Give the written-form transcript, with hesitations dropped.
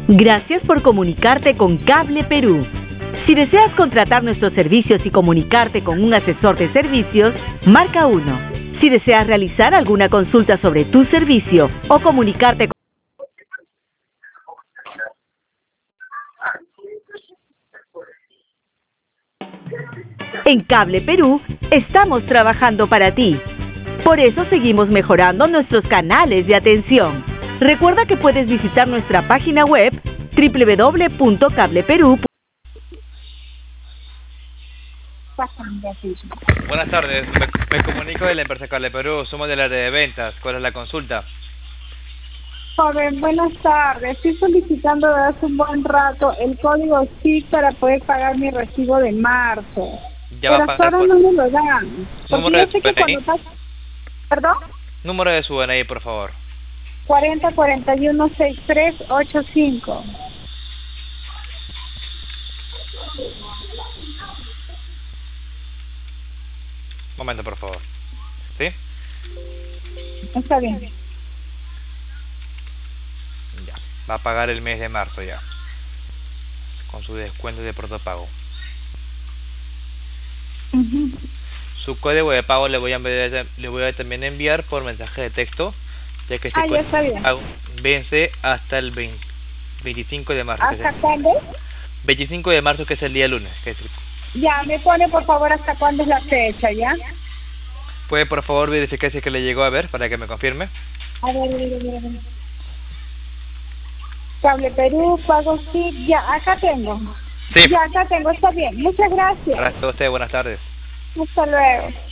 Gracias por comunicarte con Cable Perú. Si deseas contratar nuestros servicios y comunicarte con un asesor de servicios, marca 1. Si deseas realizar alguna consulta sobre tu servicio o comunicarte con... En Cable Perú estamos trabajando para ti. Por eso seguimos mejorando nuestros canales de atención. Recuerda que puedes visitar nuestra página web www.cableperú. Buenas tardes, me comunico de la empresa Cable Perú, somos del área de ventas. ¿Cuál es la consulta? Joven, buenas tardes. Estoy solicitando desde hace un buen rato el código SIC para poder pagar mi recibo de marzo. Ya va a Pero hasta pagar ahora por... no me lo dan. Porque ¿Número yo de sé su que DNI? cuando pasa... ¿Perdón? Número de su DNI, por favor. 40416385. Momento, por favor. ¿Sí? Está bien. Ya. Va a pagar el mes de marzo ya. Con su descuento de protopago. Ujú. Su código de pago le voy a también enviar por mensaje de texto, ya que este Ya código está de bien. pago vence hasta el 25 de marzo. ¿Hasta cuándo? 25 de marzo, que es el día lunes. Que es Ya, me pone por favor hasta cuándo es la fecha, ¿ya? ¿Puede por favor verificar si es que le llegó a ver para que me confirme? A ver. Cable Perú, pago SIC, ya, acá tengo. Sí. Ya, acá tengo, está bien. Muchas gracias. Gracias a usted, buenas tardes. Hasta luego.